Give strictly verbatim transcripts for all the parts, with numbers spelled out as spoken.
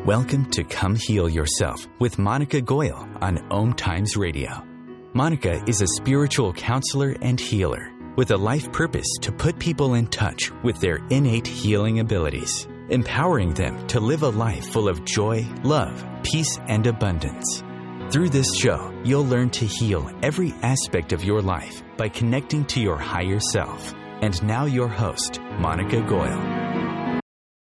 Welcome to Come Heal Yourself with Monica Goyle on Om Times Radio. Monica is a spiritual counselor and healer with a life purpose to put people in touch with their innate healing abilities, empowering them to live a life full of joy, love, peace, and abundance. Through this show, you'll learn to heal every aspect of your life by connecting to your higher self. And now your host, Monica Goyle.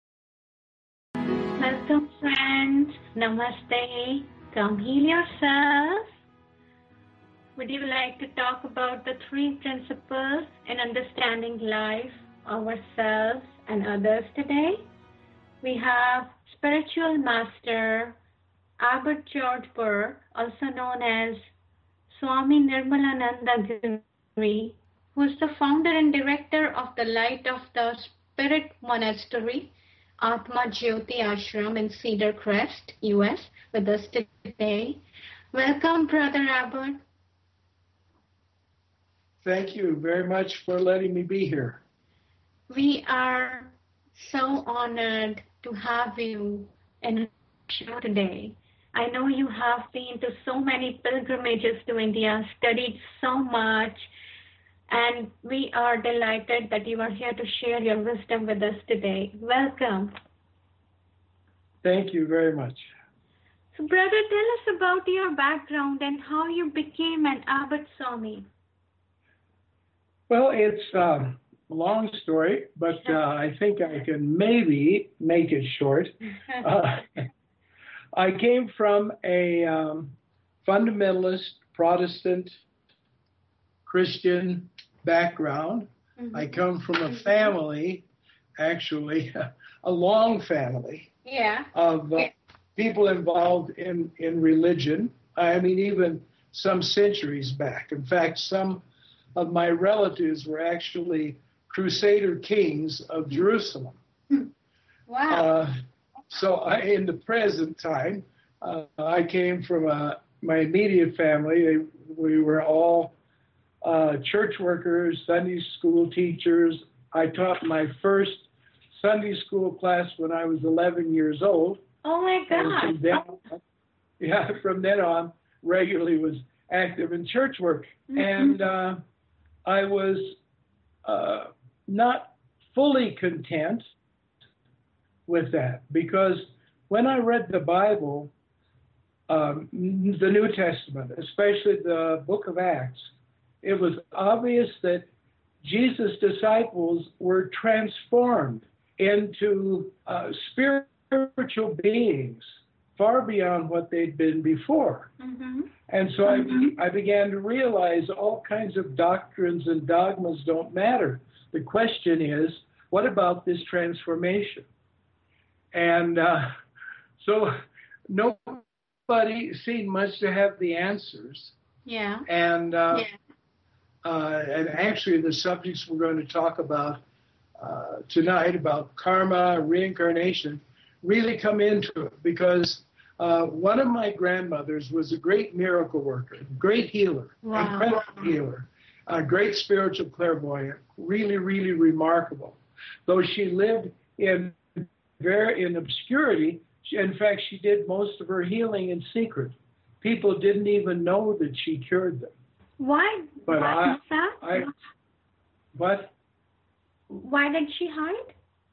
Welcome, friends. Namaste. Come heal yourself. Would you like to talk about the three principles in understanding life, ourselves, and others today? We have spiritual master Albert George Burke, also known as Swami Nirmalananda Giri, who is the founder and director of the Light of the Spirit Monastery, Atma Jyoti Ashram in Cedar Crest, U S, with us today. Welcome, Brother Albert. Thank you very much for letting me be here. We are so honored to have you in the show today. I know you have been to so many pilgrimages to India, studied so much, and we are delighted that you are here to share your wisdom with us today. Welcome. Thank you very much. So, brother, tell us about your background and how you became an Abhat Swami. Well, it's um, a long story, but uh, I think I can maybe make it short. Uh, I came from a um, fundamentalist Protestant Christian background. Mm-hmm. I come from a family, actually, a long family yeah. of uh, yeah. people involved in, in religion. I mean, even some centuries back. In fact, some of my relatives were actually Crusader kings of Jerusalem. Wow. Uh, so I, in the present time, uh, I came from uh, my immediate family. They, we were all uh, church workers, Sunday school teachers. I taught my first Sunday school class when I was eleven years old. Oh, my God. From then, yeah, from then on, regularly was active in church work. Mm-hmm. And uh, I was uh, not fully content with that, because when I read the Bible, um, the New Testament, especially the book of Acts, it was obvious that Jesus' disciples were transformed into uh, spiritual beings far beyond what they'd been before. Mm-hmm. And so mm-hmm. I, I began to realize all kinds of doctrines and dogmas don't matter. The question is, what about this transformation? And uh, so nobody seemed much to have the answers. Yeah. And uh, yeah. uh, and actually the subjects we're going to talk about uh, tonight, about karma, reincarnation, really come into it, because uh, one of my grandmothers was a great miracle worker, great healer, wow. incredible healer, a great spiritual clairvoyant, really, really remarkable. Though she lived in very in obscurity, she, in fact, she did most of her healing in secret. People didn't even know that she cured them. Why? But Why I, is that? I, what? Why did she hide?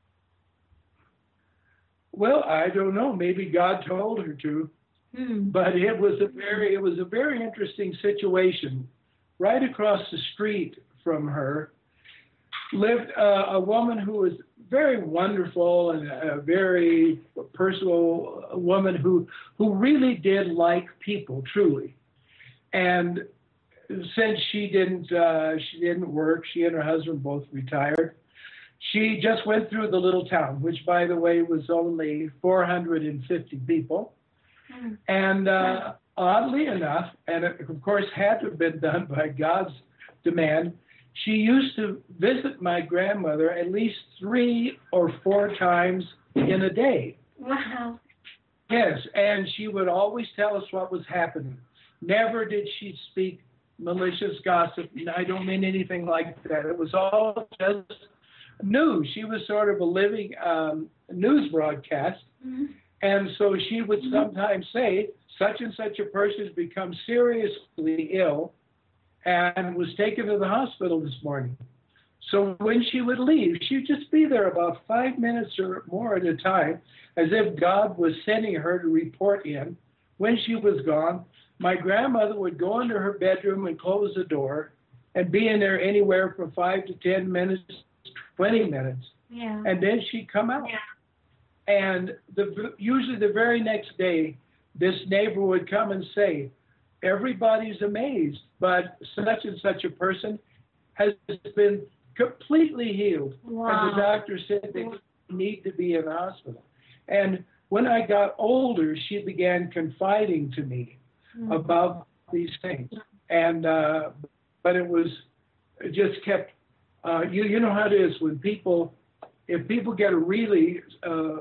Well, I don't know. Maybe God told her to. Hmm. But it was a very, it was a very interesting situation. Right across the street from her lived uh, a woman who was very wonderful and a very personal woman who who really did like people, truly. And since she didn't uh, she didn't work, she and her husband both retired. She just went through the little town, which, by the way, was only four hundred fifty people. Mm. And uh, oddly enough, and it, of course, had to have been done by God's demand, she used to visit my grandmother at least three or four times in a day. Wow. Yes, and she would always tell us what was happening. Never did she speak malicious gossip. I don't mean anything like that. It was all just news. She was sort of a living um, news broadcast. Mm-hmm. And so she would sometimes say, such and such a person has become seriously ill and was taken to the hospital this morning. So when she would leave, she'd just be there about five minutes or more at a time, as if God was sending her to report in. When she was gone, my grandmother would go into her bedroom and close the door and be in there anywhere from five to ten minutes, twenty minutes. Yeah. And then she'd come out. Yeah. And the, usually the very next day, this neighbor would come and say, everybody's amazed, but such and such a person has been completely healed. Wow. And the doctor said they need to be in the hospital. And when I got older, she began confiding to me mm-hmm. about these things. And, uh, but it was, it just kept, uh, you, you know how it is when people, if people get a really uh,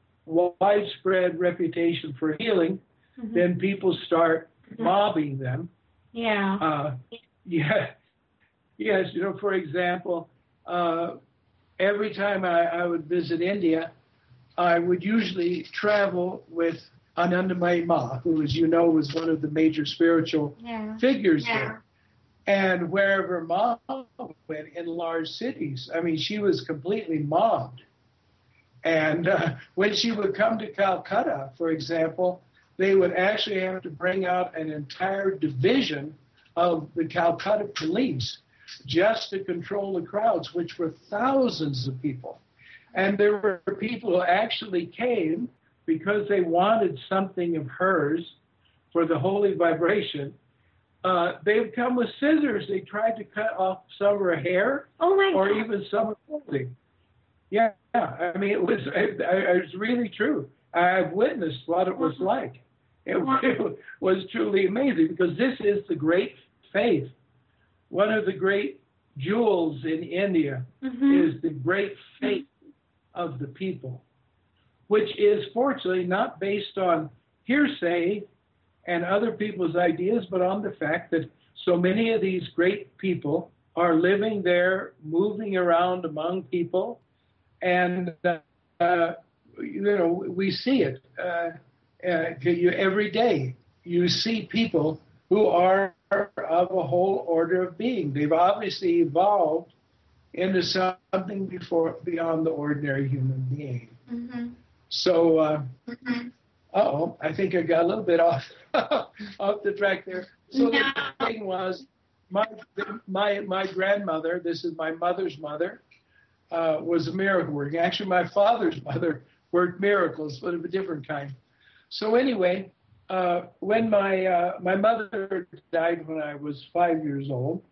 widespread reputation for healing, mm-hmm. then people start mobbing them. Yeah. Uh, yeah. Yes, you know, for example, uh, every time I, I would visit India, I would usually travel with Anandamayi Ma, who, as you know, was one of the major spiritual yeah. figures yeah. there. And wherever Ma went in large cities, I mean, she was completely mobbed. And uh, when she would come to Calcutta, for example, they would actually have to bring out an entire division of the Calcutta police just to control the crowds, which were thousands of people. And there were people who actually came because they wanted something of hers for the holy vibration. Uh, they would come with scissors. They tried to cut off some of her hair oh my or God. even some of her clothing. Yeah, I mean, it was, it, it was really true. I've witnessed what it was like. It, it was truly amazing because this is the great faith. One of the great jewels in India mm-hmm. is the great faith of the people, which is fortunately not based on hearsay and other people's ideas, but on the fact that so many of these great people are living there, moving around among people, and uh, you know, we see it uh, uh, you, every day. You see people who are of a whole order of being. They've obviously evolved into something before beyond the ordinary human being. Mm-hmm. So, uh, mm-hmm. uh-oh, I think I got a little bit off off the track there. So no. The thing was, my my my grandmother, this is my mother's mother, uh, was a miracle worker. Actually, my father's mother worked miracles, but of a different kind. So anyway, uh, when my uh, my mother died when I was five years old,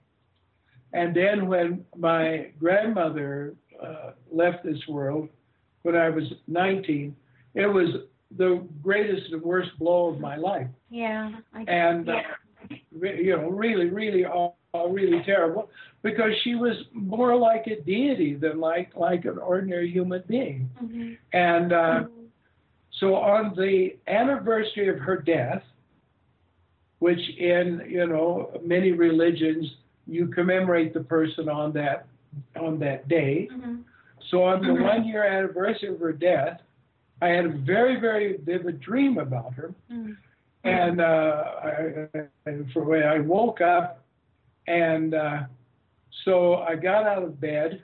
and then when my grandmother uh, left this world when I was nineteen, it was the greatest and worst blow of my life. Yeah. I, and, yeah. Uh, you know, really, really, all, all really terrible because she was more like a deity than like, like an ordinary human being. Mm-hmm. And uh, mm-hmm. so on the anniversary of her death, which in, you know, many religions, you commemorate the person on that on that day. Mm-hmm. So on the mm-hmm. one-year anniversary of her death, I had a very, very vivid dream about her. Mm-hmm. And uh, I, and for when I woke up, and uh, so I got out of bed,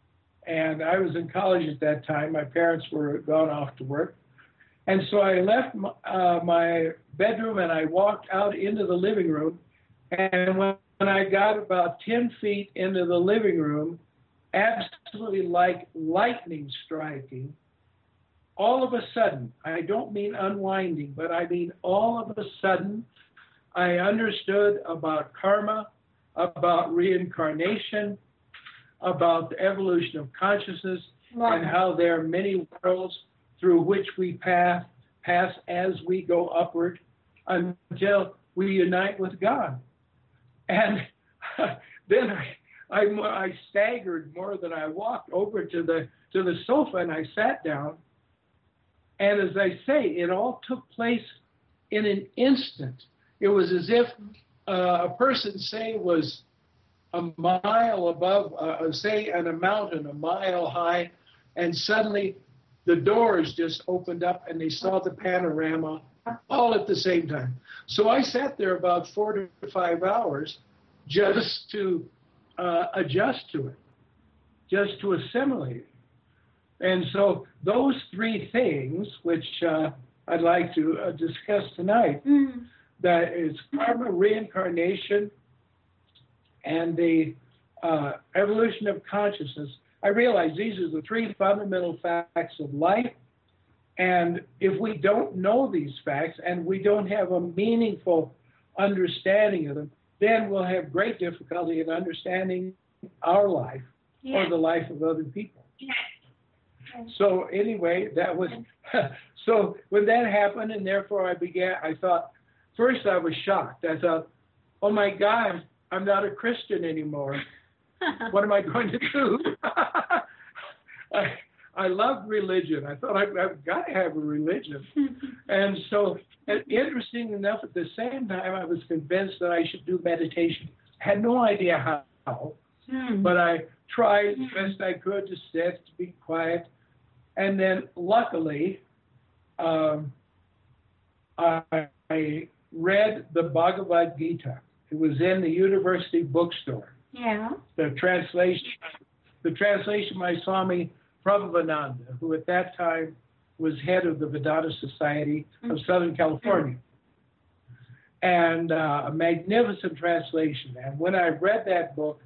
and I was in college at that time. My parents were gone off to work. And so I left my, uh, my bedroom, and I walked out into the living room. And when, when I got about ten feet into the living room, absolutely like lightning striking, all of a sudden, I don't mean unwinding, but I mean all of a sudden, I understood about karma, about reincarnation, about the evolution of consciousness, wow. and how there are many worlds through which we pass, pass as we go upward until we unite with God. And then I, I, I staggered more than I walked over to the to the sofa, and I sat down. And as I say, it all took place in an instant. It was as if uh, a person, say, was a mile above, uh, say, on a mountain, a mile high, and suddenly the doors just opened up and they saw the panorama all at the same time. So I sat there about four to five hours just to uh, adjust to it, just to assimilate it. And so those three things, which uh, I'd like to uh, discuss tonight, mm. that is karma, reincarnation, and the uh, evolution of consciousness. I realize these are the three fundamental facts of life. And if we don't know these facts and we don't have a meaningful understanding of them, then we'll have great difficulty in understanding our life yeah. or the life of other people. Yeah. So anyway, that was, so when that happened, and therefore I began, I thought, first I was shocked. I thought, oh my God, I'm not a Christian anymore. What am I going to do? I, I love religion. I thought I've, I've got to have a religion. And so, and interesting enough, at the same time, I was convinced that I should do meditation. I had no idea how, hmm. but I tried as best I could to sit, to be quiet. And then, luckily, um, I, I read the Bhagavad Gita. It was in the university bookstore. Yeah. The translation, the translation by Swami Prabhupada, who at that time was head of the Vedanta Society of mm-hmm. Southern California. And uh, a magnificent translation. And when I read that book,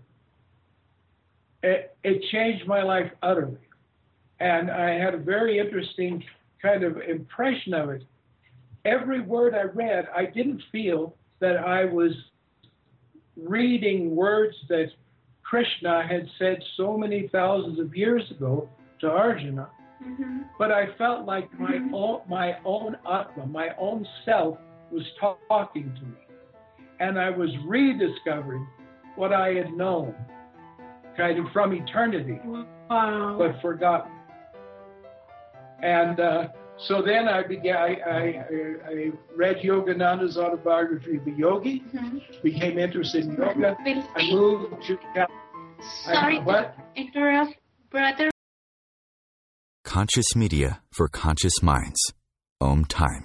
it, it changed my life utterly. And I had a very interesting kind of impression of it. Every word I read, I didn't feel that I was reading words that Krishna had said so many thousands of years ago to Arjuna, mm-hmm. but I felt like my mm-hmm. own, my own Atma, my own self was talking to me. And I was rediscovering what I had known, kind of from eternity, wow. but forgotten. And uh, so then I began, I, I, I read Yogananda's autobiography of a yogi, mm-hmm. became interested in yoga. I moved to Sorry I, what? to interrupt, brother. Conscious media for conscious minds. Om Times.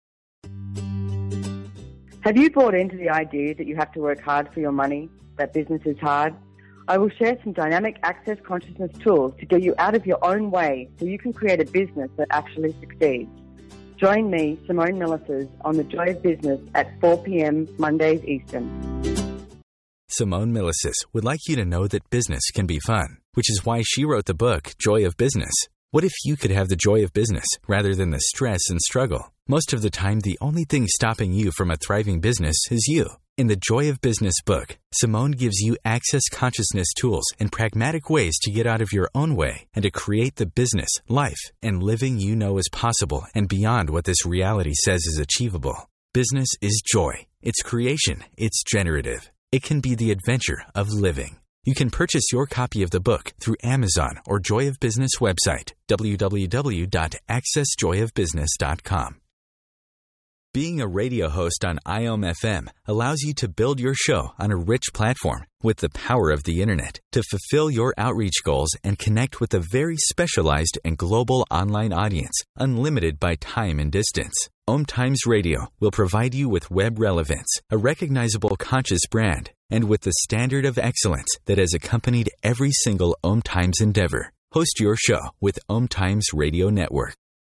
Have you bought into the idea that you have to work hard for your money, that business is hard? I will share some dynamic access consciousness tools to get you out of your own way so you can create a business that actually succeeds. Join me, Simone Millicis, on The Joy of Business at four p.m. Mondays Eastern. Simone Millicis would like you to know that business can be fun, which is why she wrote the book, Joy of Business. What if you could have the joy of business rather than the stress and struggle? Most of the time, the only thing stopping you from a thriving business is you. In the Joy of Business book, Simone gives you access consciousness tools and pragmatic ways to get out of your own way and to create the business, life, and living you know is possible and beyond what this reality says is achievable. Business is joy. It's creation. It's generative. It can be the adventure of living. You can purchase your copy of the book through Amazon or Joy of Business website, w w w dot access joy of business dot com. Being a radio host on I O M F M allows you to build your show on a rich platform with the power of the internet to fulfill your outreach goals and connect with a very specialized and global online audience, unlimited by time and distance. Om Times Radio will provide you with web relevance, a recognizable conscious brand, and with the standard of excellence that has accompanied every single Om Times endeavor. Host your show with Om Times Radio Network.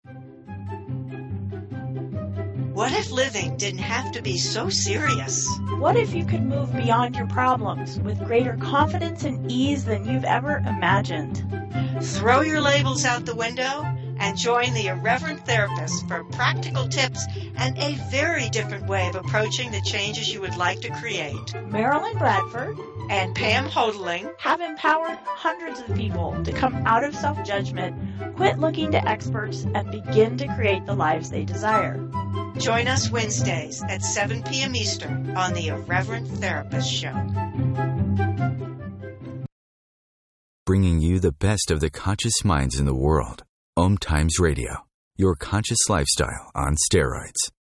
What if living didn't have to be so serious? What if you could move beyond your problems with greater confidence and ease than you've ever imagined? Throw your labels out the window and join the Irreverent Therapist for practical tips and a very different way of approaching the changes you would like to create. Marilyn Bradford and Pam Hodling have empowered hundreds of people to come out of self-judgment, quit looking to experts, and begin to create the lives they desire. Join us Wednesdays at seven p.m. Eastern on the Irreverent Therapist Show. Bringing you the best of the conscious minds in the world. Om Times Radio, your conscious lifestyle on steroids.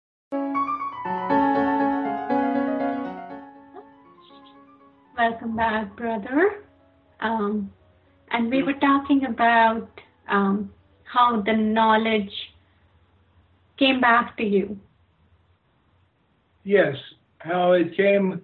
Welcome back, brother. Um, and we were talking about um, how the knowledge came back to you. Yes, how it came,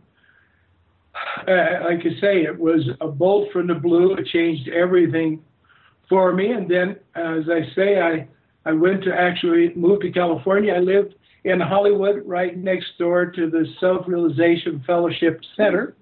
uh, like I say, it was a bolt from the blue. It changed everything for me. And then, as I say, I, I went to actually move to California. I lived in Hollywood, right next door to the Self-Realization Fellowship Center.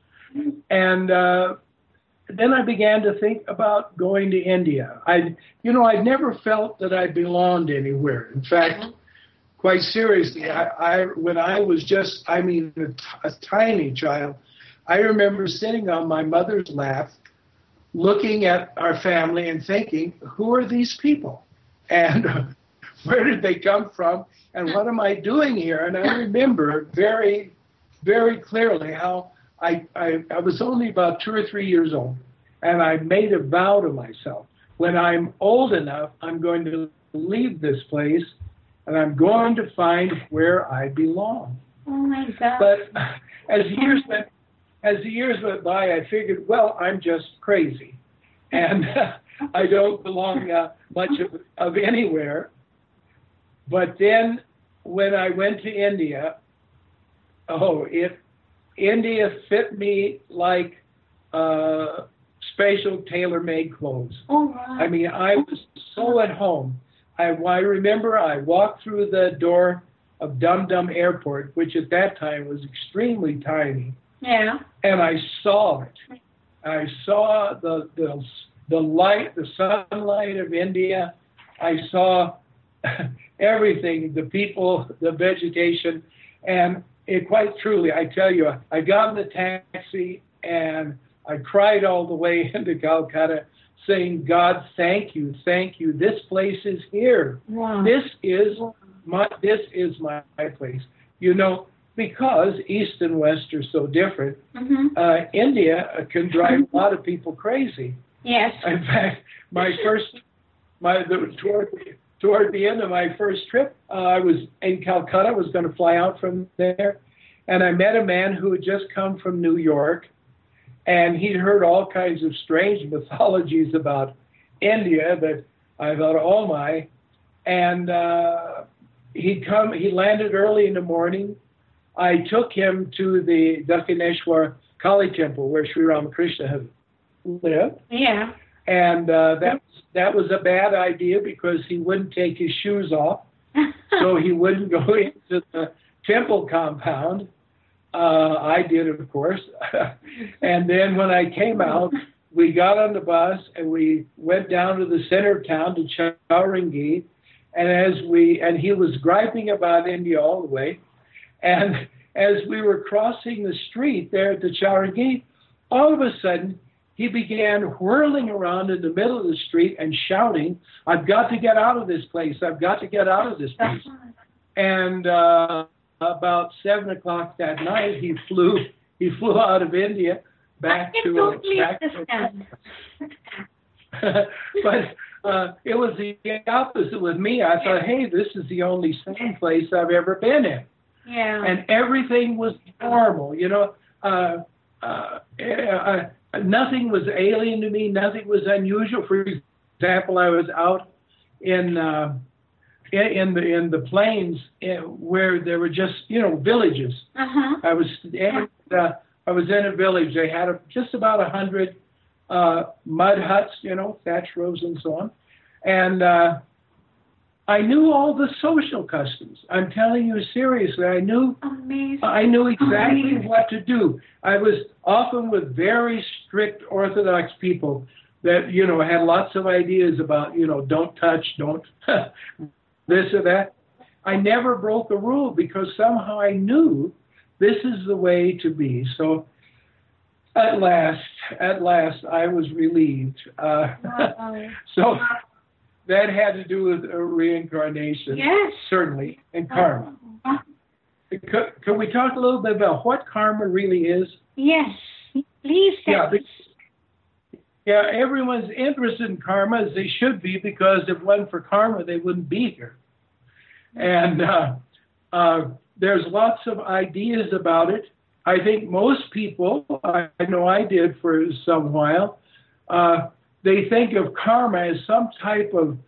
And uh, then I began to think about going to India. I, you know, I never felt that I belonged anywhere. In fact, quite seriously, I, I when I was just, I mean, a, t- a tiny child, I remember sitting on my mother's lap, looking at our family and thinking, who are these people? And uh, where did they come from? And what am I doing here? And I remember very, very clearly how I, I, I was only about two or three years old, and I made a vow to myself, when I'm old enough, I'm going to leave this place, and I'm going to find where I belong. Oh, my God. But as years went, as the years went by, I figured, well, I'm just crazy, and I don't belong uh, much of, of anywhere. But then when I went to India, oh, it India fit me like uh, special tailor-made clothes. Oh, wow. I mean, I was so at home. I, I remember I walked through the door of Dum Dum Airport, which at that time was extremely tiny. Yeah. And I saw it. I saw the the the light, the sunlight of India. I saw everything, the people, the vegetation, and it quite truly, I tell you, I got in the taxi and I cried all the way into Calcutta, saying, God, thank you, thank you. This place is here. Wow. This is my this is my, my place. You know, because East and West are so different, Mm-hmm. uh, India can drive a lot of people crazy. Yes. In fact, my first, my the, toward toward the end of my first trip, uh, I was in Calcutta. I was going to fly out from there, and I met a man who had just come from New York, and he'd heard all kinds of strange mythologies about India that I thought, oh my, and uh, he'd come. He landed early in the morning. I took him to the Dakshineshwar Kali temple where Sri Ramakrishna had lived. Yeah. And uh, that, that was a bad idea because he wouldn't take his shoes off. So he wouldn't go into the temple compound. Uh, I did, of course. And then when I came out, we got on the bus and we went down to the center of town to Chowringhee. And as we, and he was griping about India all the way. And as we were crossing the street there at the Chowringhee, all of a sudden, he began whirling around in the middle of the street and shouting, I've got to get out of this place. I've got to get out of this place. And uh, about seven o'clock that night, he flew he flew out of India back I can to... totally back understand. to but uh, it was the opposite with me. I thought, hey, this is the only sane place I've ever been in. Yeah. And everything was normal, you know. Uh, uh, uh, nothing was alien to me. Nothing was unusual. For example, I was out in uh, in the in the plains where there were just you know villages. Uh-huh. I was in, uh, I was in a village. They had a, just about a hundred uh, mud huts, you know, thatch roofs and so on, and. Uh, I knew all the social customs. I'm telling you seriously. I knew Amazing. I knew exactly Amazing. what to do. I was often with very strict Orthodox people that, you know, had lots of ideas about, you know, don't touch, don't this or that. I never broke a rule because somehow I knew this is the way to be. So at last, at last, I was relieved. Uh, Wow. so that had to do with a reincarnation, Yes. certainly, and karma. Could, could we talk a little bit about what karma really is? Yes. Please tell Yeah, me. be- yeah, everyone's interested in karma as they should be because if it wasn't for karma, they wouldn't be here. And uh, uh, there's lots of ideas about it. I think most people, I know I did for some while, uh, they think of karma as some type of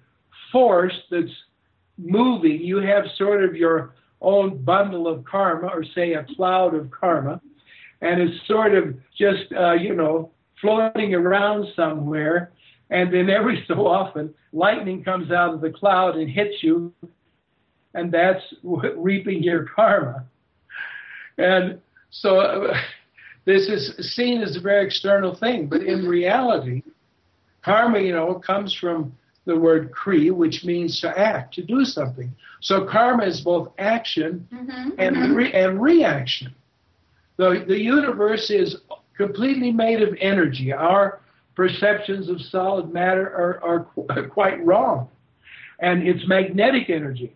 force that's moving. You have sort of your own bundle of karma, or say a cloud of karma, and it's sort of just, uh, you know, floating around somewhere, and then every so often, lightning comes out of the cloud and hits you, and that's reaping your karma. And so uh, this is seen as a very external thing, but in reality, karma, you know, comes from the word kri, which means to act, to do something. So karma is both action mm-hmm. and re- and reaction. The, the universe is completely made of energy. Our perceptions of solid matter are, are qu- quite wrong. And it's magnetic energy.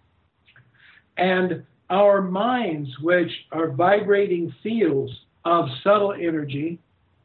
And our minds, which are vibrating fields of subtle energy,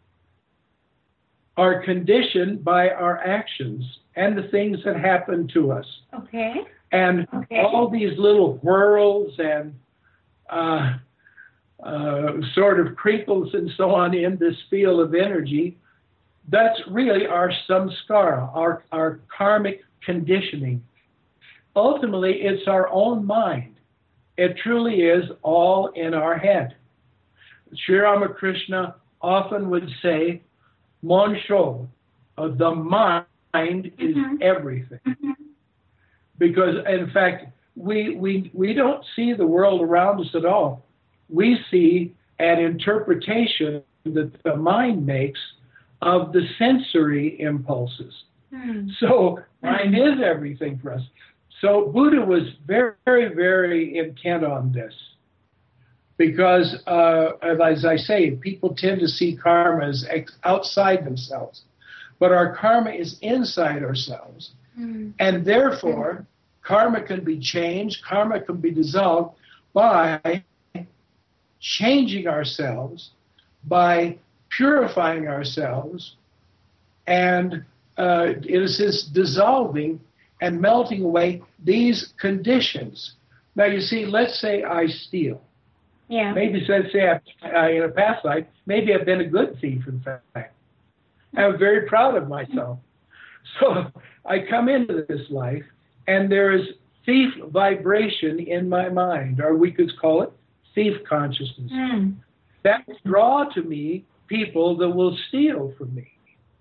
are conditioned by our actions and the things that happen to us. Okay. And okay. all these little whirls and uh, uh, sort of crinkles and so on in this field of energy, that's really our samskara, our, our karmic conditioning. Ultimately, it's our own mind. It truly is all in our head. Sri Ramakrishna often would say, Monsho, uh, the mind is mm-hmm. everything. Mm-hmm. Because, in fact, we, we, we don't see the world around us at all. We see an interpretation that the mind makes of the sensory impulses. Mm. So mind is everything for us. So Buddha was very, very, very intent on this. Because, uh, as I say, people tend to see karma as ex- outside themselves. But our karma is inside ourselves. Mm. And therefore, mm. karma can be changed, karma can be dissolved by changing ourselves, by purifying ourselves, and uh, it is this dissolving and melting away these conditions. Now, you see, let's say I steal. Yeah. Maybe, let's say I, uh, in a past life, maybe I've been a good thief, in fact. I'm very proud of myself. So I come into this life, and there is thief vibration in my mind, or we could call it thief consciousness. Mm. That will draw to me people that will steal from me.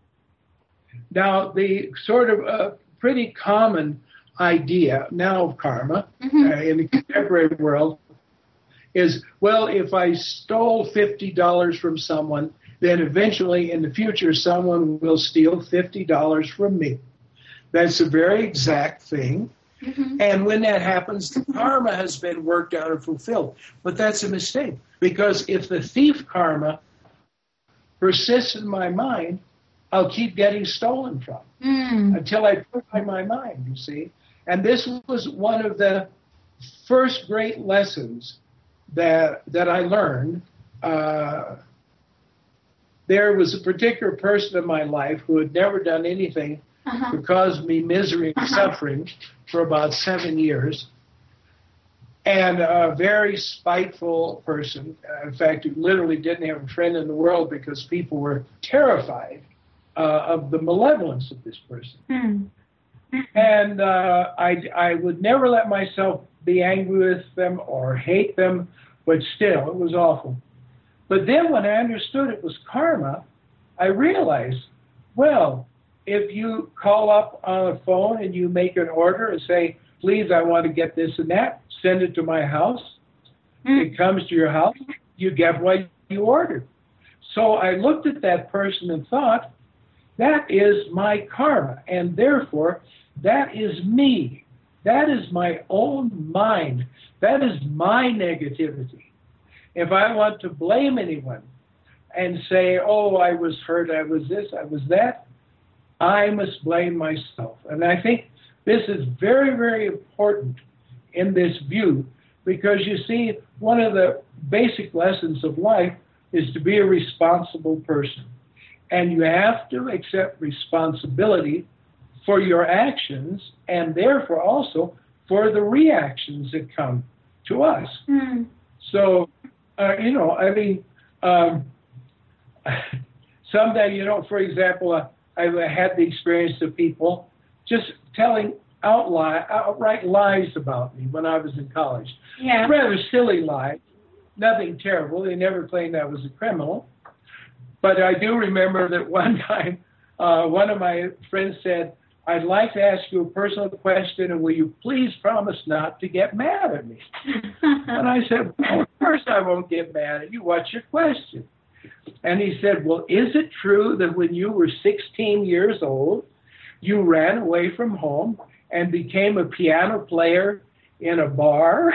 Now, the sort of uh, pretty common idea now of karma mm-hmm. uh, in the contemporary world is, well, if I stole fifty dollars from someone, then eventually in the future someone will steal fifty dollars from me. That's a very exact thing. Mm-hmm. And when that happens, the karma has been worked out and fulfilled. But that's a mistake, because if the thief karma persists in my mind, I'll keep getting stolen from mm. until I purify my mind, you see. And this was one of the first great lessons that that I learned. Uh, there was a particular person in my life who had never done anything uh-huh. to cause me misery and uh-huh. suffering for about seven years. And a very spiteful person. Uh, in fact, who literally didn't have a friend in the world because people were terrified uh, of the malevolence of this person. Mm. And uh, I, I would never let myself be angry with them or hate them, but still, it was awful. But then when I understood it was karma, I realized, well, if you call up on a phone and you make an order and say, please, I want to get this and that, send it to my house. Mm. It comes to your house, you get what you ordered. So I looked at that person and thought, that is my karma, and therefore, that is me. That is my own mind. That is my negativity. If I want to blame anyone and say, oh, I was hurt, I was this, I was that, I must blame myself. And I think this is very, very important in this view, because you see, one of the basic lessons of life is to be a responsible person. And you have to accept responsibility for your actions, and therefore also for the reactions that come to us. Mm. So, uh, you know, I mean, um, someday, you know, for example, uh, I've had the experience of people just telling outlie, outright lies about me when I was in college. Yeah. Rather silly lies, nothing terrible. They never claimed I was a criminal. But I do remember that one time, uh, one of my friends said, I'd like to ask you a personal question, and will you please promise not to get mad at me? And I said, well, of course I won't get mad at you. What's your question? And he said, well, is it true that when you were sixteen years old, you ran away from home and became a piano player in a bar?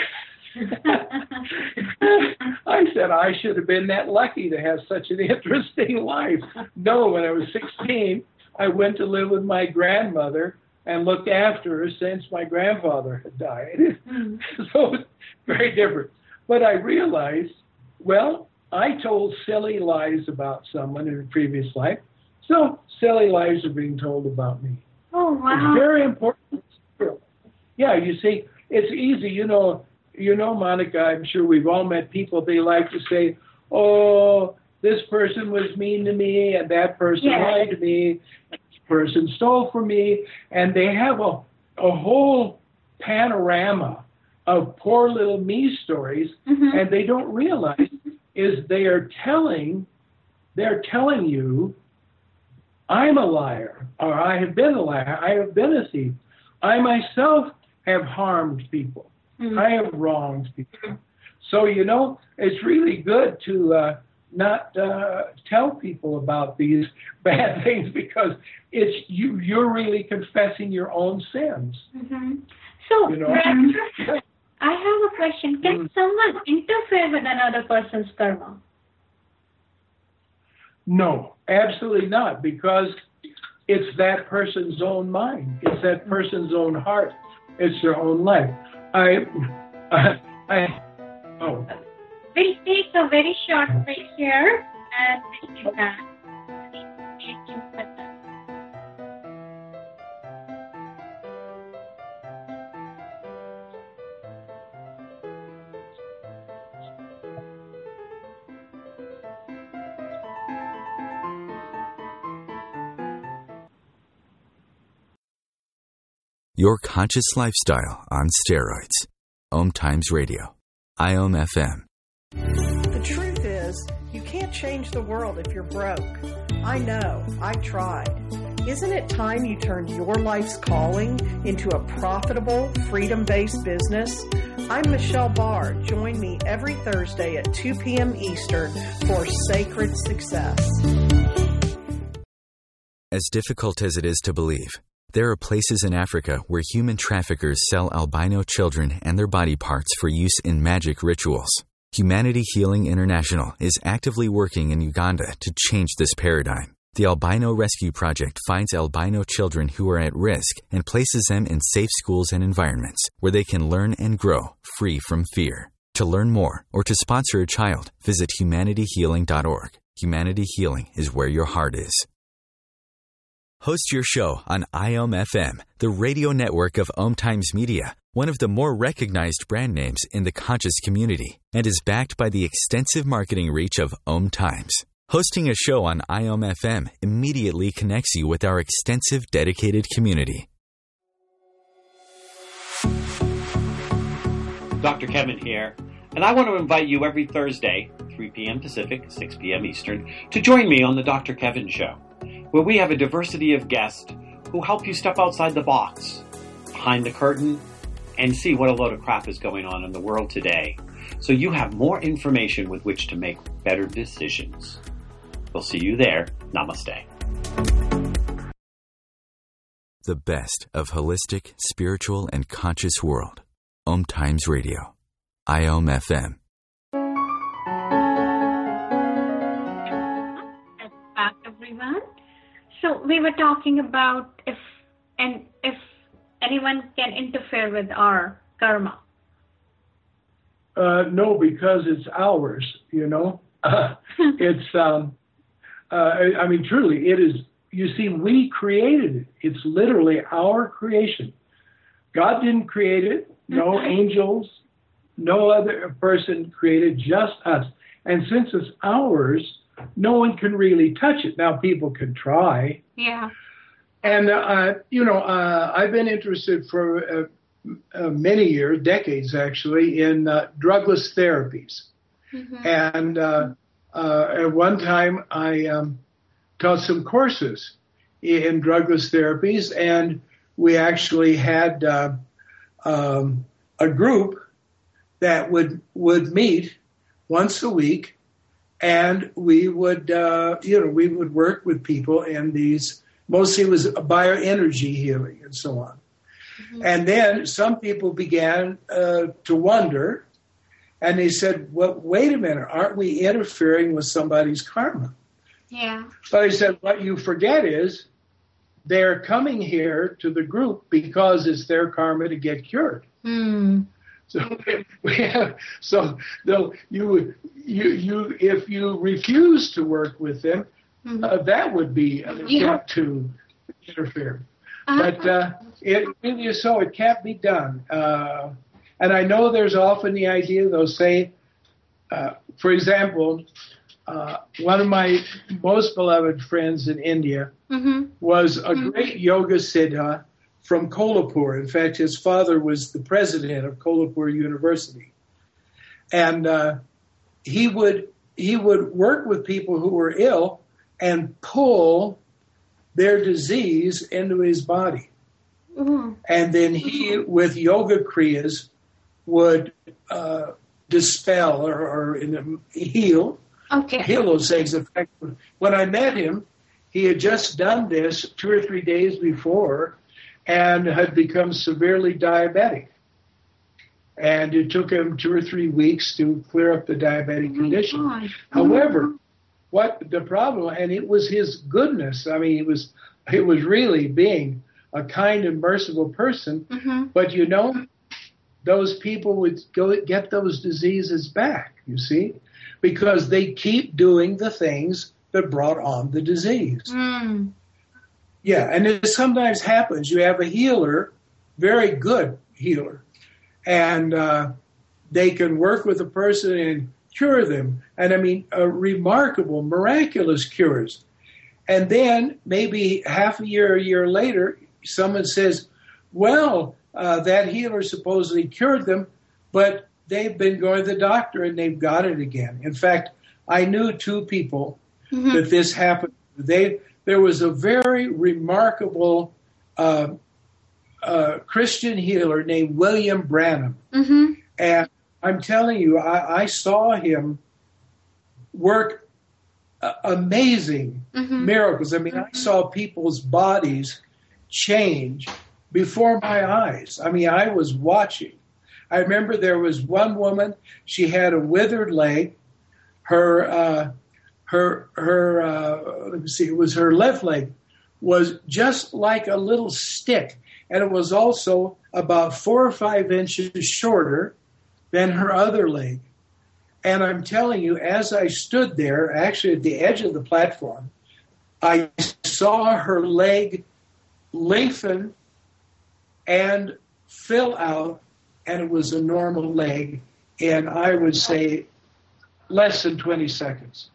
I said, I should have been that lucky to have such an interesting life. No, when I was sixteen, I went to live with my grandmother and looked after her since my grandfather had died. Mm. So it's very different. But I realized, well, I told silly lies about someone in a previous life, so silly lies are being told about me. Oh, wow. It's very important. Yeah, you see, it's easy. You know, you know, Monica, I'm sure we've all met people, they like to say, oh, this person was mean to me, and that person yes. lied to me, and this person stole from me, and they have a, a whole panorama of poor little me stories, mm-hmm. and they don't realize is they are telling, they're telling you, I'm a liar, or I have been a liar, I have been a thief. I myself have harmed people. Mm-hmm. I have wronged people. So, you know, it's really good to uh, not uh, tell people about these bad things because it's you, you're really confessing your own sins. Mm-hmm. So, you know? I have a question. Can mm. someone interfere with another person's karma? No, absolutely not, because it's that person's own mind. It's that person's own heart. It's their own life. I, I, I oh. We'll take a very short break here and we'll be back. Your conscious lifestyle on steroids. Om Times Radio. I O M F M. The truth is, you can't change the world if you're broke. I know. I tried. Isn't it time you turned your life's calling into a profitable, freedom-based business? I'm Michelle Barr. Join me every Thursday at two p.m. Eastern for Sacred Success. As difficult as it is to believe, there are places in Africa where human traffickers sell albino children and their body parts for use in magic rituals. Humanity Healing International is actively working in Uganda to change this paradigm. The Albino Rescue Project finds albino children who are at risk and places them in safe schools and environments where they can learn and grow free from fear. To learn more or to sponsor a child, visit humanity healing dot org. Humanity Healing is where your heart is. Host your show on I O M F M, the radio network of Om Times Media, one of the more recognized brand names in the conscious community, and is backed by the extensive marketing reach of Om Times. Hosting a show on I O M F M immediately connects you with our extensive dedicated community. Doctor Kevin here, and I want to invite you every Thursday, three p.m. Pacific, six p.m. Eastern, to join me on the Doctor Kevin Show, where we have a diversity of guests who help you step outside the box, behind the curtain, and see what a load of crap is going on in the world today, so you have more information with which to make better decisions. We'll see you there. Namaste. The best of holistic, spiritual, and conscious world. Om Times Radio. I O M F M. Back, everyone. So we were talking about if and if anyone can interfere with our karma. Uh, no, because it's ours, you know. Uh, it's, um, uh, I, I mean, truly, it is, you see, we created it. It's literally our creation. God didn't create it, no angels, no other person created, just us. And since it's ours, no one can really touch it. Now, people can try. Yeah. And, uh, you know, uh, I've been interested for uh, uh, many years, decades actually, in uh, drugless therapies. Mm-hmm. And uh, uh, at one time I um, taught some courses in drugless therapies, and we actually had uh, um, a group that would would meet once a week, and we would, uh, you know, we would work with people in these. Mostly it was bioenergy healing and so on. Mm-hmm. And then some people began uh, to wonder, and they said, well, wait a minute, aren't we interfering with somebody's karma? Yeah. But I said, what you forget is they're coming here to the group because it's their karma to get cured. Mm. So we have, so they'll, you, you, you, if you refuse to work with them, Mm-hmm. Uh, that would be an attempt yeah. to interfere. Uh-huh. But uh, it really is so. It can't be done. Uh, and I know there's often the idea, they'll say, uh, for example, uh, one of my most beloved friends in India mm-hmm. was a mm-hmm. great yoga siddha from Kolhapur. In fact, his father was the president of Kolhapur University. And uh, he would he would work with people who were ill and pull their disease into his body. Mm-hmm. And then he, with yoga kriyas, would uh, dispel or, or in, heal, okay. heal those things. In fact, when I met him, he had just done this two or three days before and had become severely diabetic. And it took him two or three weeks to clear up the diabetic oh condition. God. However, what the problem, and it was his goodness. I mean, it was it was really being a kind and merciful person. Mm-hmm. But you know, those people would go get those diseases back, you see, because they keep doing the things that brought on the disease. Mm. Yeah, and it sometimes happens. You have a healer, very good healer, and uh, they can work with a person and cure them. And I mean, uh, remarkable, miraculous cures. And then maybe half a year, a year later, someone says, well, uh, that healer supposedly cured them, but they've been going to the doctor and they've got it again. In fact, I knew two people mm-hmm. that this happened. They There was a very remarkable uh, uh, Christian healer named William Branham. Mm-hmm. And I'm telling you, I, I saw him work uh, amazing mm-hmm. miracles. I mean, mm-hmm. I saw people's bodies change before my eyes. I mean, I was watching. I remember there was one woman, she had a withered leg. Her, uh, her, her, uh, let me see, it was her left leg was just like a little stick. And it was also about four or five inches shorter than her other leg. And I'm telling you, as I stood there, actually at the edge of the platform, I saw her leg lengthen and fill out, and it was a normal leg, and I would say less than twenty seconds.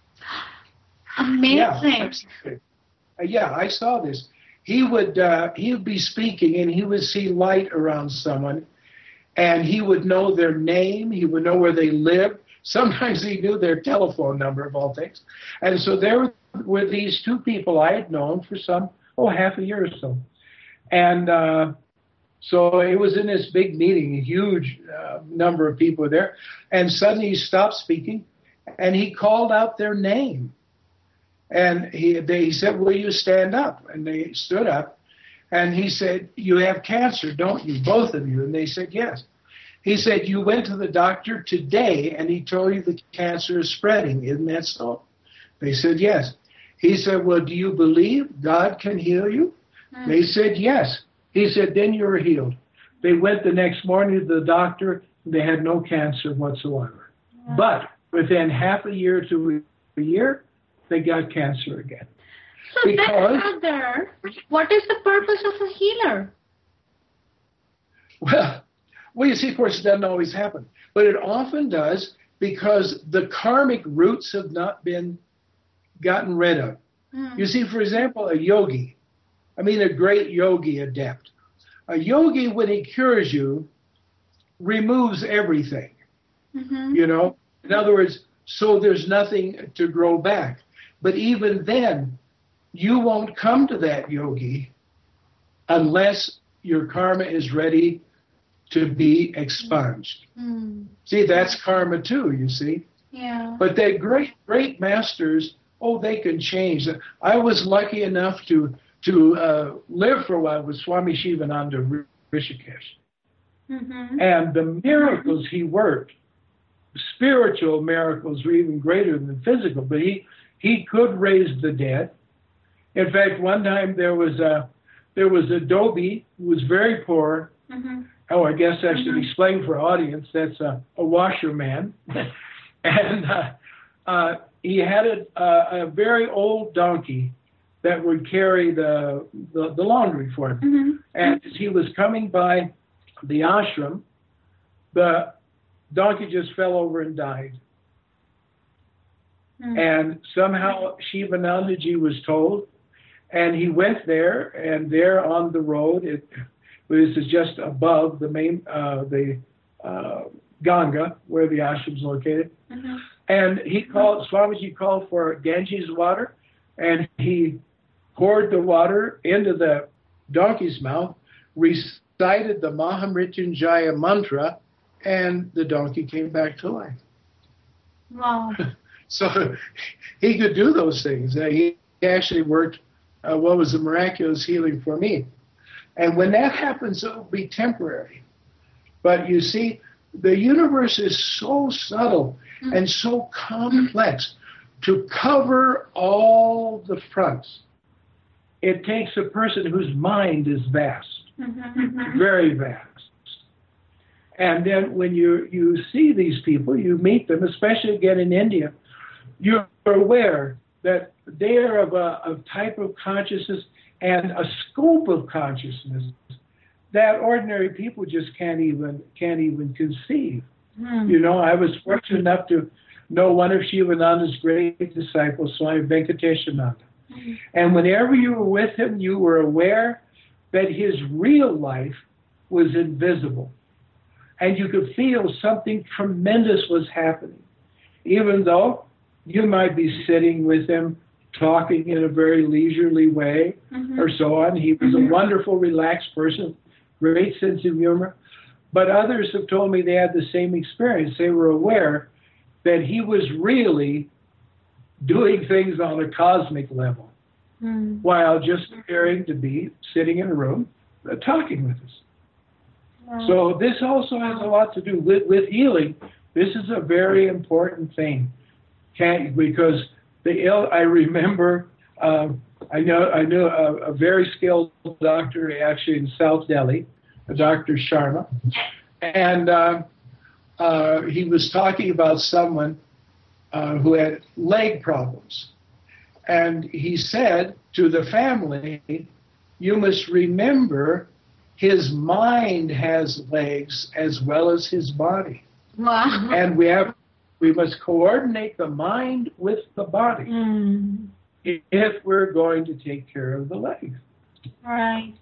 Amazing. Yeah, yeah, I saw this. He would uh, he would be speaking, and he would see light around someone, and he would know their name. He would know where they lived. Sometimes he knew their telephone number, of all things. And so there were these two people I had known for some, oh, half a year or so. And uh, so it was in this big meeting, a huge uh, number of people were there. And suddenly he stopped speaking, and he called out their name. And he, they, he said, will you stand up? And they stood up. And he said, you have cancer, don't you, both of you? And they said, yes. He said, you went to the doctor today, and he told you the cancer is spreading. Isn't that so? They said, yes. He said, well, do you believe God can heal you? Mm-hmm. They said, yes. He said, then you're healed. They went the next morning to the doctor. They had no cancer whatsoever. Yeah. But within half a year to a year, they got cancer again. So because, then, Father, what is the purpose of a healer? Well, well, you see, of course, it doesn't always happen. But it often does because the karmic roots have not been gotten rid of. Mm. You see, for example, a yogi. I mean a great yogi adept. A yogi, when he cures you, removes everything. Mm-hmm. You know, in other words, so there's nothing to grow back. But even then, you won't come to that yogi unless your karma is ready to be expunged. Mm. See, that's karma too, you see. Yeah. But they great, great masters, oh, they can change. I was lucky enough to to uh, live for a while with Swami Shivananda Rishikesh. Mm-hmm. And the miracles he worked, spiritual miracles were even greater than physical, but he, he could raise the dead. In fact, one time there was a, there was a Dhobi who was very poor. Mm-hmm. Oh, I guess I should mm-hmm. explain for audience, that's a, a washerman. and uh, uh, he had a, a, a very old donkey that would carry the, the, the laundry for him. Mm-hmm. And as he was coming by the ashram, the donkey just fell over and died. Mm-hmm. And somehow Shivanandaji was told, and he went there, and there on the road, it was just above the main, uh, the uh, Ganga, where the ashram is located. Mm-hmm. And he called, Swamiji called for Ganges water, and he poured the water into the donkey's mouth, recited the Mahamrityunjaya mantra, and the donkey came back to life. Wow. So he could do those things. Uh, he actually worked uh, what was a miraculous healing for me. And when that happens, it will be temporary. But you see, the universe is so subtle mm-hmm. and so complex. To cover all the fronts, it takes a person whose mind is vast, mm-hmm. very vast. And then when you, you see these people, you meet them, especially again in India, you're aware that they are of a, a type of consciousness and a scope of consciousness that ordinary people just can't even can't even conceive. Mm. You know, I was fortunate enough to know one of Shivananda's great disciples, Swami Venkateshananda. Mm. And whenever you were with him, you were aware that his real life was invisible. And you could feel something tremendous was happening, even though you might be sitting with him talking in a very leisurely way mm-hmm. or so on. He was mm-hmm. a wonderful, relaxed person, great sense of humor. But others have told me they had the same experience. They were aware that he was really doing things on a cosmic level mm. while just appearing to be sitting in a room uh, talking with us. Wow. So this also has a lot to do with, with healing. This is a very important thing. Can't, because the ill, I remember, uh, I know I knew a, a very skilled doctor actually in South Delhi, Doctor Sharma, and uh, uh, he was talking about someone uh, who had leg problems. And he said to the family, you must remember his mind has legs as well as his body. Wow. And we have we must coordinate the mind with the body mm. if we're going to take care of the legs. Right.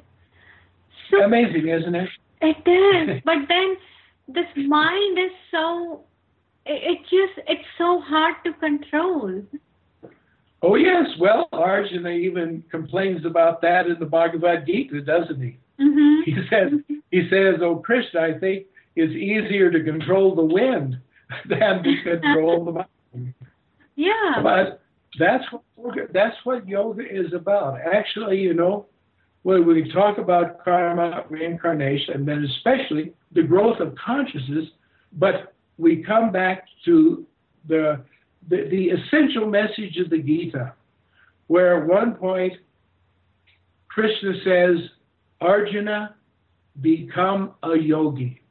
So amazing, isn't it? It is. But then this mind is so, it, it just, it's so hard to control. Oh, yes. Well, Arjuna even complains about that in the Bhagavad Gita, doesn't he? Mm-hmm. He says, he says, oh, Krishna, I think it's easier to control the wind than to control the mind. Yeah. But that's what, that's what yoga is about. Actually, you know, when we talk about karma, reincarnation, and then especially the growth of consciousness, but we come back to the, the, the essential message of the Gita, where at one point Krishna says, Arjuna, become a yogi.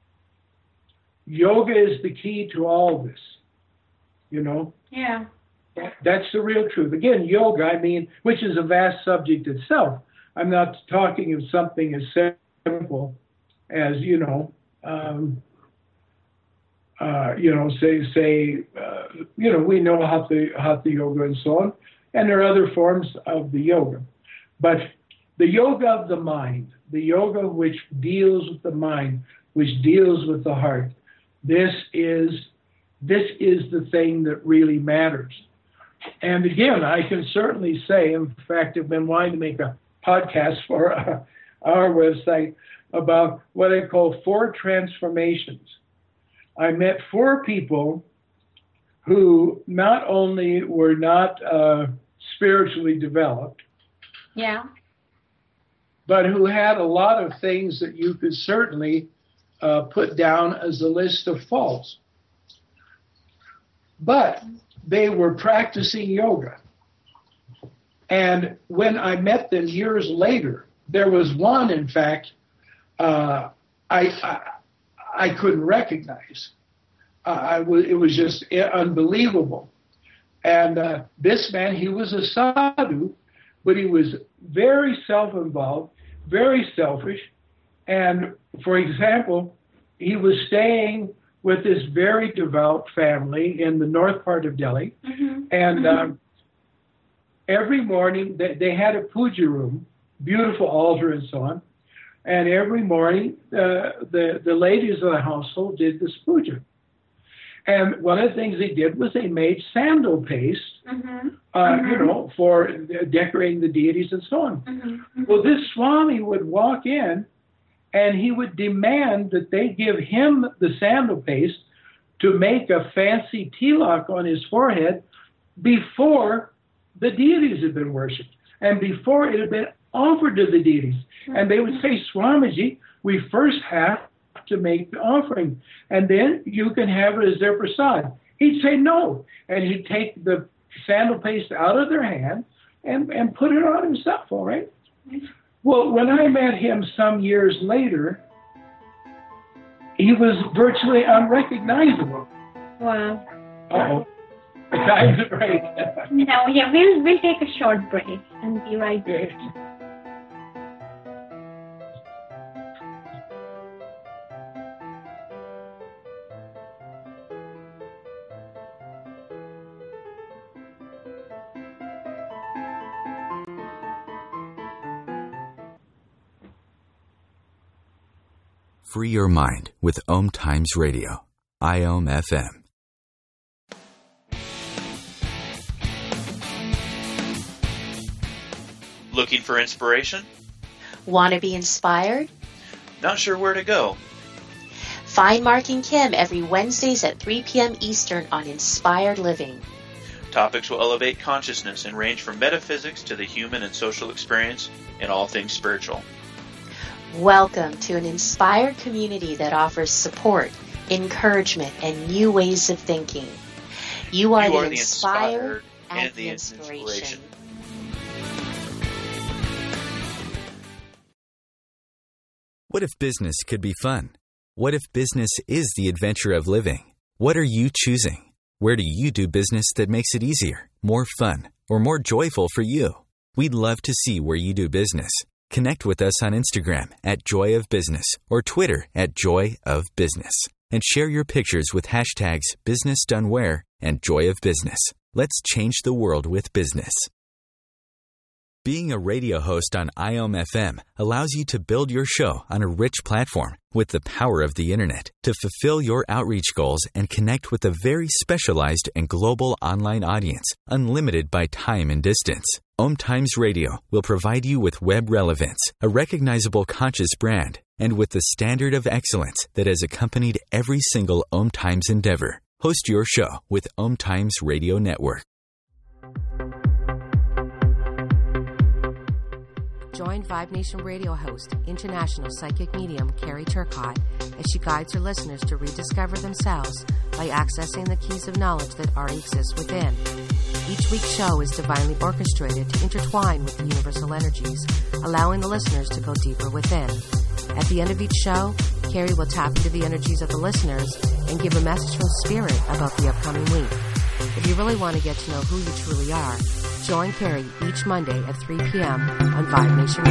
Yoga is the key to all this, you know? Yeah. That's the real truth. Again, yoga, I mean, which is a vast subject itself. I'm not talking of something as simple as, you know, um, uh, you know, say, say, uh, you know, we know Hatha, Hatha yoga and so on, and there are other forms of the yoga. But the the yoga of the mind, the yoga which deals with the mind, which deals with the heart. This is this is the thing that really matters. And again, I can certainly say, in fact, I've been wanting to make a podcast for uh, our website about what I call four transformations. I met four people who not only were not uh, spiritually developed, yeah, but who had a lot of things that you could certainly uh, put down as a list of faults. But they were practicing yoga. And when I met them years later, there was one, in fact, uh, I, I I couldn't recognize. Uh, I w- it was just unbelievable. And uh, this man, he was a sadhu, but he was very self-involved, very selfish. And, for example, he was staying with this very devout family in the north part of Delhi. Mm-hmm. And mm-hmm. um, every morning, they, they had a puja room, beautiful altar and so on. And every morning, uh, the, the ladies of the household did this puja. And one of the things they did was they made sandal paste, mm-hmm. Uh, mm-hmm. you know, for decorating the deities and so on. Mm-hmm. Well, this Swami would walk in and he would demand that they give him the sandal paste to make a fancy tilak on his forehead before the deities had been worshipped and before it had been offered to the deities. And they would say, Swamiji, we first have to make the offering, and then you can have it as their prasad. He'd say no, and he'd take the sandal paste out of their hand and, and put it on himself, all right? Well, when I met him some years later, he was virtually unrecognizable. Wow. Uh-oh. The time's a break. No, yeah, we'll, we'll take a short break and be right back. Free your mind with Om Times Radio, I O M F M. Looking for inspiration? Want to be inspired? Not sure where to go? Find Mark and Kim every Wednesdays at three p.m. Eastern on Inspired Living. Topics will elevate consciousness and range from metaphysics to the human and social experience and all things spiritual. Welcome to an inspired community that offers support, encouragement, and new ways of thinking. You are, you the, are the inspired, inspired and, and the the inspiration. inspiration. What if business could be fun? What if business is the adventure of living? What are you choosing? Where do you do business that makes it easier, more fun, or more joyful for you? We'd love to see where you do business. Connect with us on Instagram at Joy of Business or Twitter at Joy of Business. And share your pictures with hashtags Business Done Where and Joy of Business. Let's change the world with business. Being a radio host on I O M F M allows you to build your show on a rich platform with the power of the internet to fulfill your outreach goals and connect with a very specialized and global online audience, unlimited by time and distance. Om Times Radio will provide you with web relevance, a recognizable conscious brand, and with the standard of excellence that has accompanied every single Om Times endeavor. Host your show with Om Times Radio Network. Join Vibe Nation radio host, international psychic medium Carrie Turcotte, as she guides her listeners to rediscover themselves by accessing the keys of knowledge that already exist within. Each week's show is divinely orchestrated to intertwine with the universal energies, allowing the listeners to go deeper within. At the end of each show, Carrie will tap into the energies of the listeners and give a message from Spirit about the upcoming week. If you really want to get to know who you truly are, join Carrie each Monday at three p.m. on Vibe Nation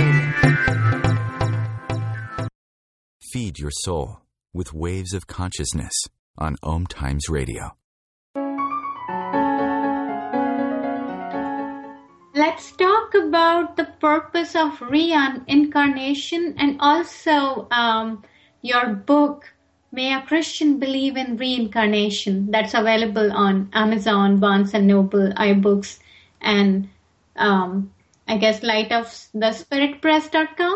Radio. Feed your soul with waves of consciousness on Om Times Radio. Let's let's talk about the purpose of reincarnation and also um, your book, May a Christian Believe in Reincarnation, that's available on Amazon, Barnes and Noble, iBooks, and um, I guess light of the spirit press dot com?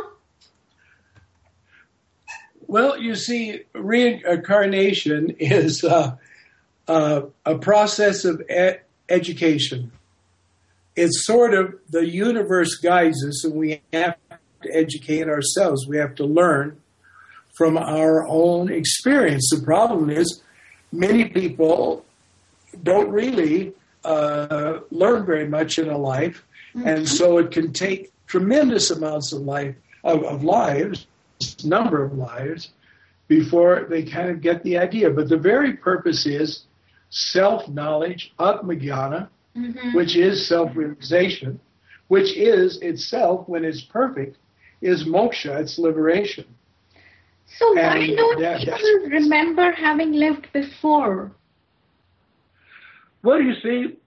Well, you see, reincarnation is uh, uh, a process of e- education. It's sort of the universe guides us, and we have to educate ourselves. We have to learn from our own experience. The problem is many people don't really uh, learn very much in a life, mm-hmm. and so it can take tremendous amounts of life of, of lives, number of lives, before they kind of get the idea. But the very purpose is self-knowledge, atmajnana, mm-hmm. which is self-realization, which is itself, when it's perfect, is moksha, it's liberation. So why And don't that- people remember having lived before? Well, you see,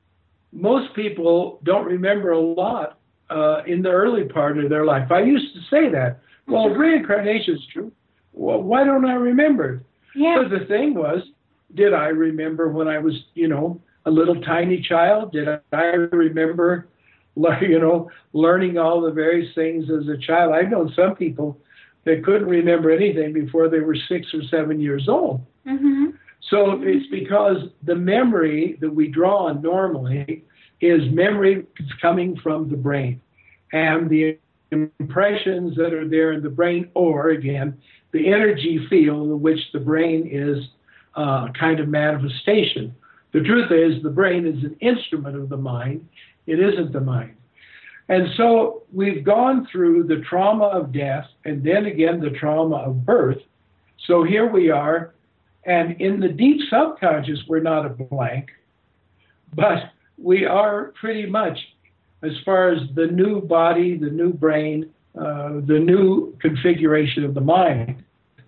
most people don't remember a lot uh, in the early part of their life. I used to say that. Well, if reincarnation is true, well, why don't I remember it? Yeah. But the thing was, did I remember when I was, you know, a little tiny child? Did I remember, you know, learning all the various things as a child? I've known some people that couldn't remember anything before they were six or seven years old. Mm-hmm. So it's because the memory that we draw on normally is memory coming from the brain. And the impressions that are there in the brain, or again, the energy field in which the brain is uh, kind of manifestation. The truth is the brain is an instrument of the mind. It isn't the mind. And so we've gone through the trauma of death and then again the trauma of birth. So here we are, and in the deep subconscious we're not a blank, but we are pretty much, as far as the new body, the new brain, uh, the new configuration of the mind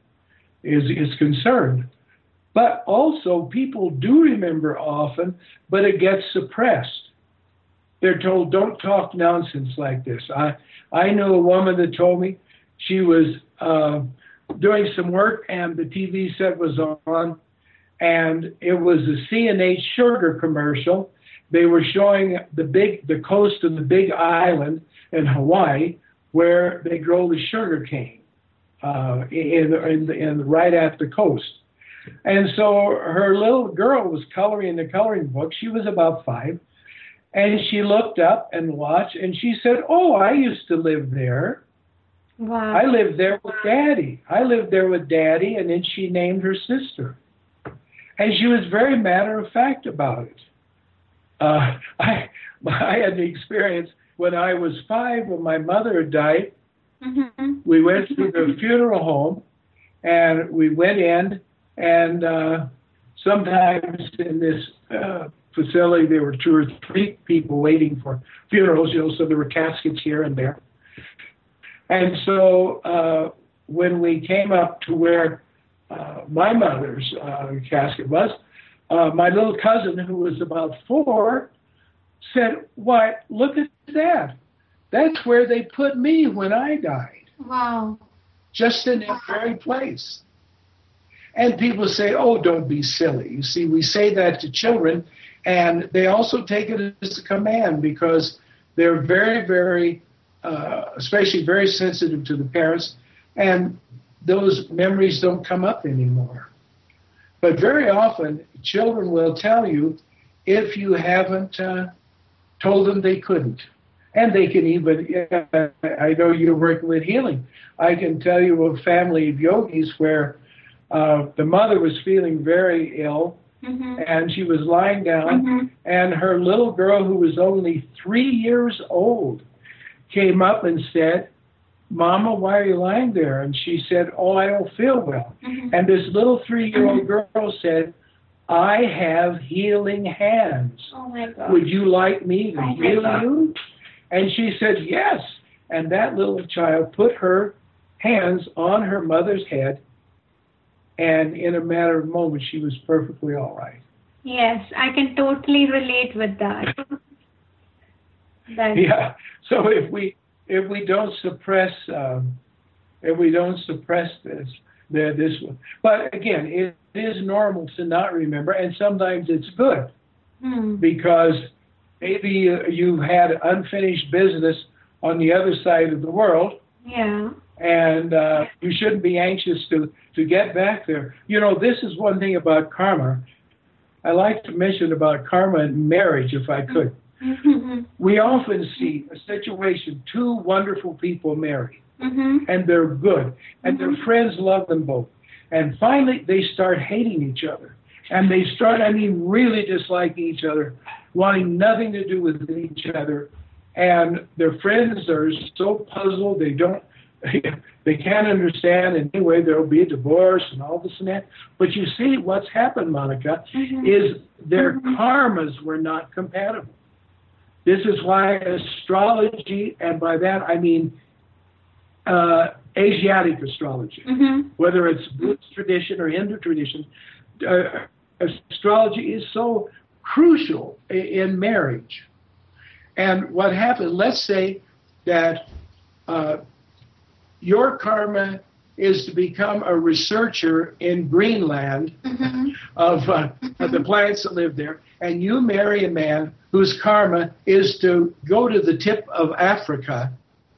is, is concerned. But also people do remember often, but it gets suppressed. They're told, don't talk nonsense like this. I, I knew a woman that told me she was uh, doing some work and the T V set was on, and it was a C and H sugar commercial. They were showing the big, the coast of the big island in Hawaii where they grow the sugar cane uh, in, in, in right at the coast. And so her little girl was coloring the coloring book. She was about five. And she looked up and watched, and she said, oh, I used to live there. Wow. I lived there with Daddy. I lived there with Daddy, and then she named her sister. And she was very matter-of-fact about it. Uh, I, I had the experience when I was five, when my mother had died. Mm-hmm. We went to the funeral home, and we went in, and uh, sometimes in this uh, facility, there were two or three people waiting for funerals, you know, so there were caskets here and there. And so uh, when we came up to where uh, my mother's uh, casket was, uh, my little cousin, who was about four, said, why, look at that. That's where they put me when I died. Wow. Just in that very place. And people say, oh, don't be silly. You see, we say that to children, and they also take it as a command because they're very, very, uh, especially very sensitive to the parents, and those memories don't come up anymore. But very often, children will tell you if you haven't uh, told them they couldn't. And they can even, uh, I know you're working with healing. I can tell you a family of yogis where uh, the mother was feeling very ill, mm-hmm. and she was lying down, mm-hmm. and her little girl, who was only three years old, came up and said, Mama, why are you lying there? And she said, oh, I don't feel well. Mm-hmm. And this little three-year-old mm-hmm. girl said, I have healing hands. Oh, my God. Would you like me to oh heal you? And she said, yes. And that little child put her hands on her mother's head, and in a matter of moments, she was perfectly all right. Yes, I can totally relate with that. Right. Yeah. So if we if we don't suppress um, if we don't suppress this, then this. But again, it is normal to not remember, and sometimes it's good Hmm. because maybe you, you had unfinished business on the other side of the world, Yeah. and uh, you shouldn't be anxious to to get back there. You know, this is one thing about karma. I like to mention about karma and marriage, if I could. Mm-hmm. We often see a situation, two wonderful people marry, Mm-hmm. and they're good, and Mm-hmm. their friends love them both. And finally, they start hating each other. And they start, I mean, really disliking each other, wanting nothing to do with each other. And their friends are so puzzled, they don't, they can't understand. And anyway, there'll be a divorce and all this and that. But you see, what's happened, Monica, Mm-hmm. is their Mhm. karmas were not compatible. This is why astrology, and by that I mean uh, Asiatic astrology, Mm-hmm. whether it's Buddhist tradition or Hindu tradition, uh, astrology is so crucial i- in marriage. And what happens, let's say that uh, your karma is to become a researcher in Greenland Mm-hmm. of, uh, of the plants that live there, and you marry a man whose karma is to go to the tip of Africa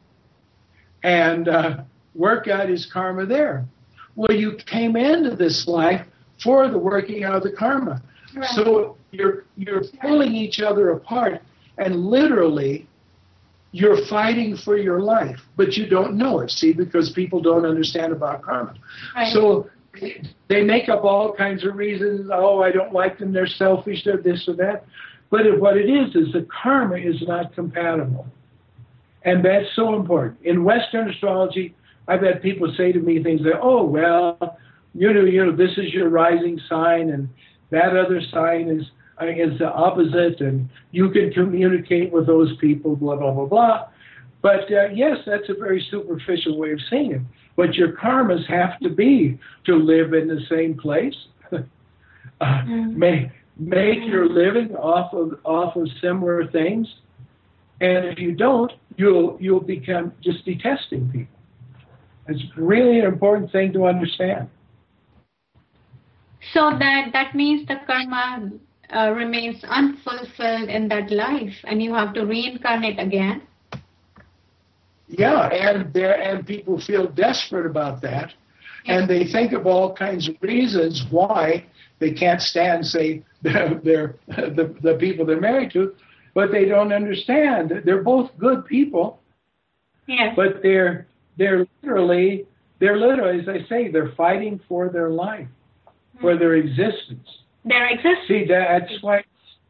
and uh, work out his karma there. Well, you came into this life for the working out of the karma. Right. So you're you're pulling each other apart, and literally you're fighting for your life, but you don't know it, see, because people don't understand about karma. Right. So they make up all kinds of reasons. Oh, I don't like them, they're selfish, they're this or that. But if what it is is the karma is not compatible. And that's so important. In Western astrology, I've had people say to me things like, oh, well, you know, you know, this is your rising sign, and that other sign is uh, is the opposite, and you can communicate with those people, blah, blah, blah, blah. But uh, yes, that's a very superficial way of seeing it. But your karmas have to be to live in the same place, uh, Mm. make make your living off of off of similar things, and if you don't, you'll you'll become just detesting people. It's really an important thing to understand. So that that means the karma uh, remains unfulfilled in that life, and you have to reincarnate again. Yeah, and there and people feel desperate about that, and they think of all kinds of reasons why they can't stand, say, their, their the the people they're married to, but they don't understand. They're both good people, Yes. but they're they're literally they're literally, as I say, they're fighting for their life, for their existence. Their existence. See, that's why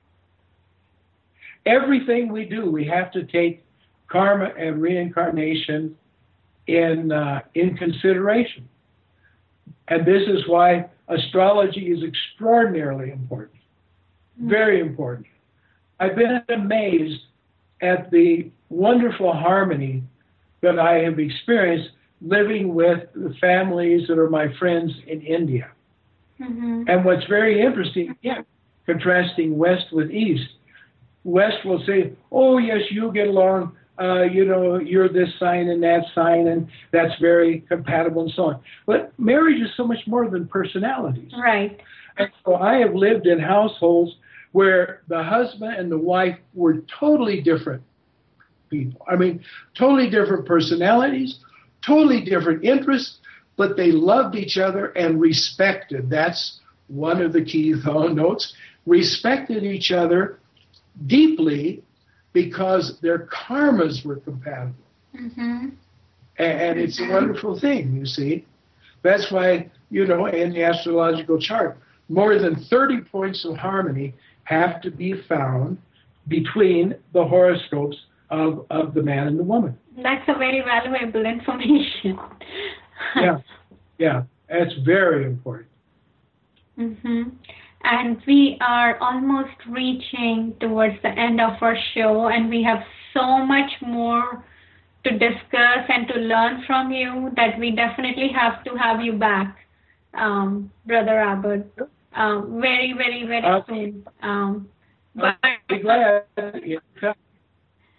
everything we do, we have to take karma and reincarnation in uh, in consideration. And this is why astrology is extraordinarily important, very important. I've been amazed at the wonderful harmony that I have experienced living with the families that are my friends in India. Mm-hmm. And what's very interesting, again, contrasting West with East, West will say, oh, yes, you get along, uh, you know, you're this sign and that sign, and that's very compatible and so on. But marriage is so much more than personalities. Right. And so I have lived in households where the husband and the wife were totally different people. I mean, totally different personalities, totally different interests, but they loved each other and respected. That's one of the key notes. Respected each other deeply because their karmas were compatible. Mm-hmm. And it's a wonderful thing, you see. That's why, you know, in the astrological chart, more than thirty points of harmony have to be found between the horoscopes of, of the man and the woman. That's a very valuable information. Yeah, yeah, it's very important. Mm-hmm. And we are almost reaching towards the end of our show, and we have so much more to discuss and to learn from you that we definitely have to have you back, um, Brother Abbott, um, very, very, very Uh, soon. Um, I'll be glad.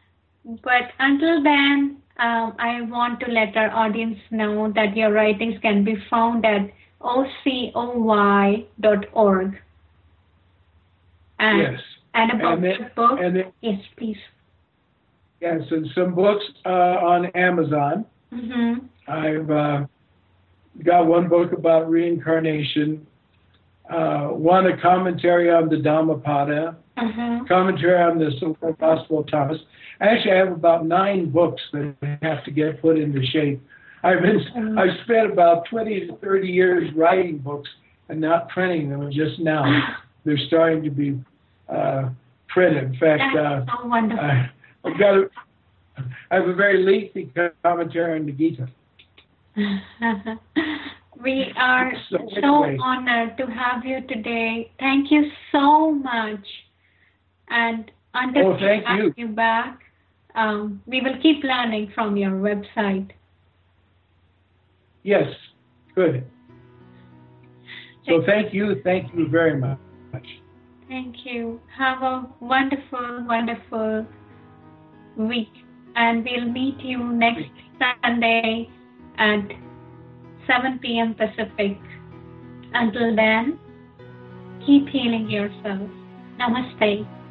But until then, um, I want to let our audience know that your writings can be found at O C O Y dot org. And, yes. And about and then, the book? And then, yes, please. Yes, and some books uh, on Amazon. Mm-hmm. I've uh, got one book about reincarnation, uh, one a commentary on the Dhammapada, mm-hmm. commentary on the Simple Gospel of Thomas. Actually, I have about nine books that have to get put into shape. I've been mm-hmm. I've spent about twenty to thirty years writing books and not printing them, and just now they're starting to be uh, printed. In fact, That's uh, so wonderful. I, I've got a, I have a very lengthy commentary on the Gita. We are so, so anyway. honored to have you today. Thank you so much. And until oh, thank we have you. you back, um, we will keep learning from your website. Yes, good. So thank you, thank you very much. Thank you. Have a wonderful, wonderful week. And we'll meet you next Sunday at seven p.m. Pacific. Until then, keep healing yourself. Namaste.